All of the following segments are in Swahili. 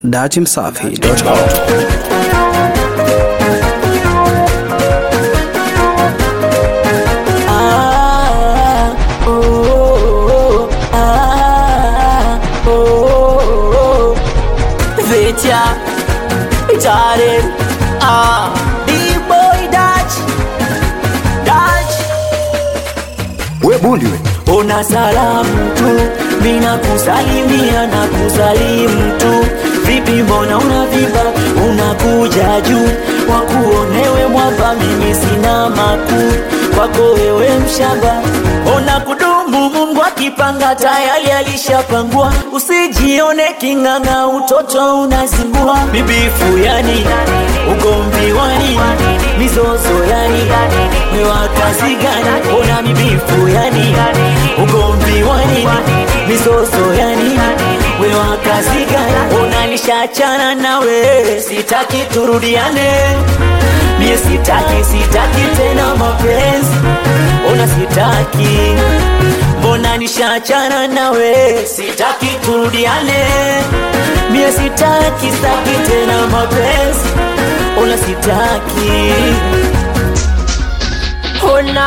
datimsafi.com. We bundi we. Ona salamu tu, mina kusalimia na kusalimu tu. Vipi mbona unaviba, unakuja juu. Wakuonewe mwamba, mimi sina makuu. Kwako wewe mshamba, ona kudumu Mungu akipanga tayari alishapangua. Usijione kinganga, utoto unazingua. Mibifu yani, ugomvi wani, mizozo yani, wewa kazi gani? Ona mibifu yani, ugomvi wani, mizozo yani, wewa kazi gani? Ona nishachana nawe, sitaki turudiane. Mie sitaki tena mapenzi. Ona sitaki, mbona nishachana nawe, sitaki turudiane. Mie sitaki tena mapenzi. Ona sitaki. Ona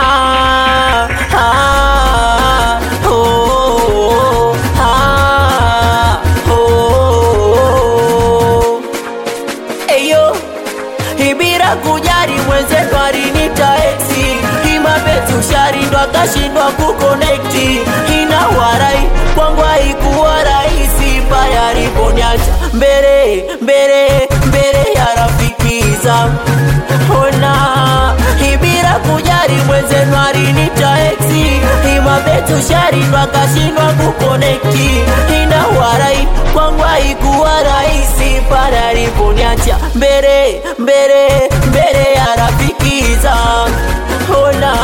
eyo ibira kujari mwenzetu alinita exi. Imapetu sharindwa kashindwa kukonekti. Ina warai kwangu haikuwa rahisi. Paya riponiacha mbele ya rafiki zangu. Ona ibira kujari mwenzetu alinita exi. Imapetu sharindwa kashindwa kukonekti. Ina warai kwangu haikuwa rahisi. Paya riponiacha mbele ya rafiki zangu. Ona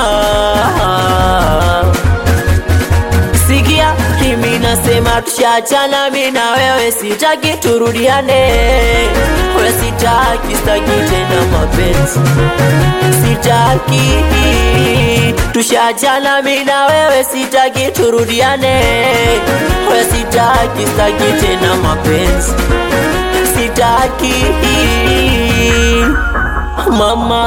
sikia, kimi nasema tushachana mimi na wewe, sitaki turudiane. Wewe sitaki tena mapenzi. Sitaki tushachana mimi na wewe, sitaki turudiane. Wewe sitaki tena mapenzi. Sitaki mama.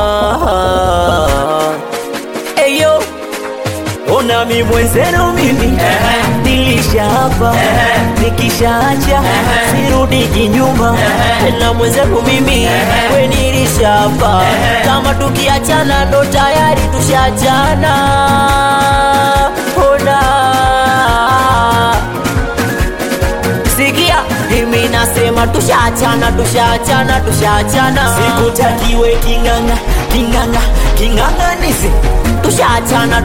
Eyo ona mi mwenzenu mimi nilisha hapa. Nikishaacha sirudi kinyuma. Na mwenzenu mimi we nilisha hapa. Kama tukiachana ndo tayari tushachana. Ona sikia, mimi nasema tushachana. Sikutakiwe kinganga nisi. Tushachana.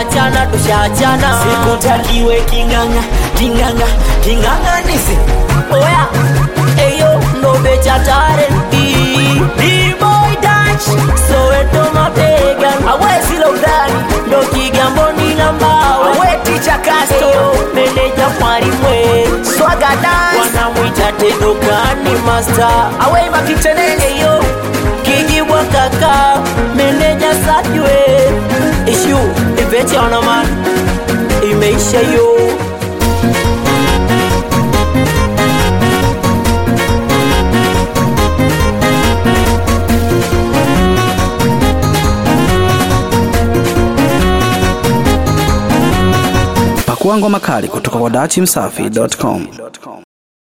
Sikutakiwe kinganga nisi. Oya, eyo no becha talenti. D-boy Dutch, Soweto mabega. Awezi lodani, ndo kigambo ni nambao. Awe teacher Castro, meneja mwarimwe. Swaga dance, wanamuita Tedokani master. Awe makitenenge yo, kijibwa kaka, meneja Sajwe. Ishu, iveche ona man, imeisha yo. Pakua ngoma kali kutoka kwa datimsafi.com.